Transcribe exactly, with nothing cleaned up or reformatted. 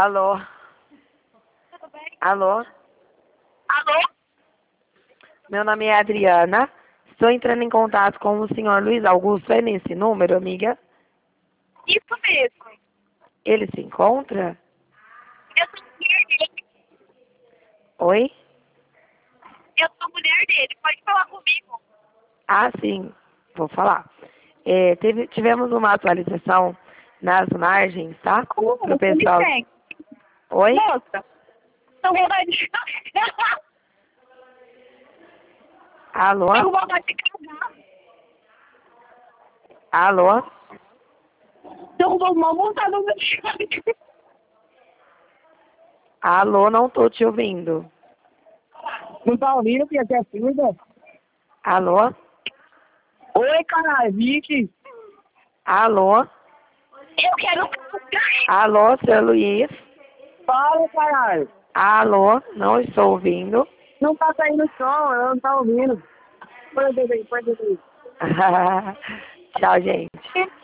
Alô? Tudo bem? Alô? Alô? Meu nome é Adriana. Estou entrando em contato com o senhor Luiz Augusto. É nesse número, amiga? Isso mesmo. Ele se encontra? Eu sou mulher dele. Oi? Eu sou mulher dele. Pode falar comigo. Ah, sim. Vou falar. É, teve, tivemos uma atualização nas margens, tá? Como? Pro Você me pessoal. segue. Oi? Moça. Tô com vontade de Alô? Tô com vontade de casar. Alô? Tô com uma vontade no meu chave. Alô, não tô te ouvindo. Não tá ouvindo, filha? Você é surda? Alô? Oi, caralho. Vicky. Alô? Eu quero casar. Alô, seu Luiz? Fala, caralho. Alô? Não estou ouvindo. Não tá saindo som, eu não tá ouvindo. Põe o dedo aí, põe o dedo aí. Tchau, gente.